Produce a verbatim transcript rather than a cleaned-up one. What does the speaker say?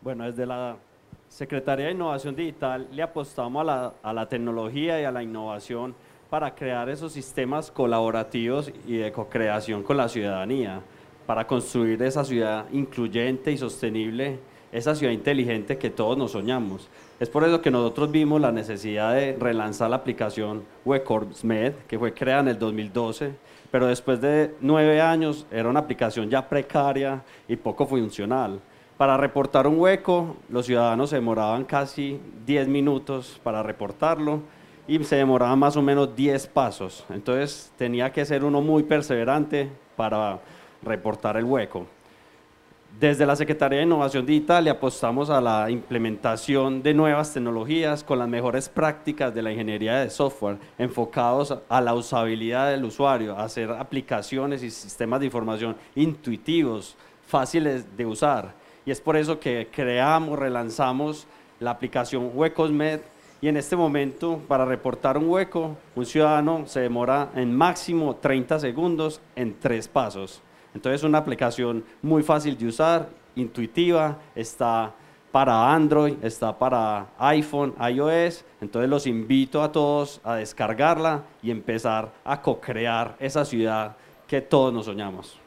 Bueno, desde la Secretaría de Innovación Digital le apostamos a la, a la tecnología y a la innovación para crear esos sistemas colaborativos y de co-creación con la ciudadanía, para construir esa ciudad incluyente y sostenible, esa ciudad inteligente que todos nos soñamos. Es por eso que nosotros vimos la necesidad de relanzar la aplicación WeCorsmed, que fue creada en el dos mil doce, pero después de nueve años era una aplicación ya precaria y poco funcional. Para reportar un hueco, los ciudadanos se demoraban casi diez minutos para reportarlo y se demoraban más o menos diez pasos. Entonces tenía que ser uno muy perseverante para reportar el hueco. Desde la Secretaría de Innovación Digital le apostamos a la implementación de nuevas tecnologías con las mejores prácticas de la ingeniería de software, enfocados a la usabilidad del usuario, a hacer aplicaciones y sistemas de información intuitivos, fáciles de usar. Y es por eso que creamos, relanzamos la aplicación WeCorsmed, y en este momento, para reportar un hueco, un ciudadano se demora en máximo treinta segundos en tres pasos. Entonces es una aplicación muy fácil de usar, intuitiva, está para Android, está para iPhone, iOS. Entonces los invito a todos a descargarla y empezar a co-crear esa ciudad que todos nos soñamos.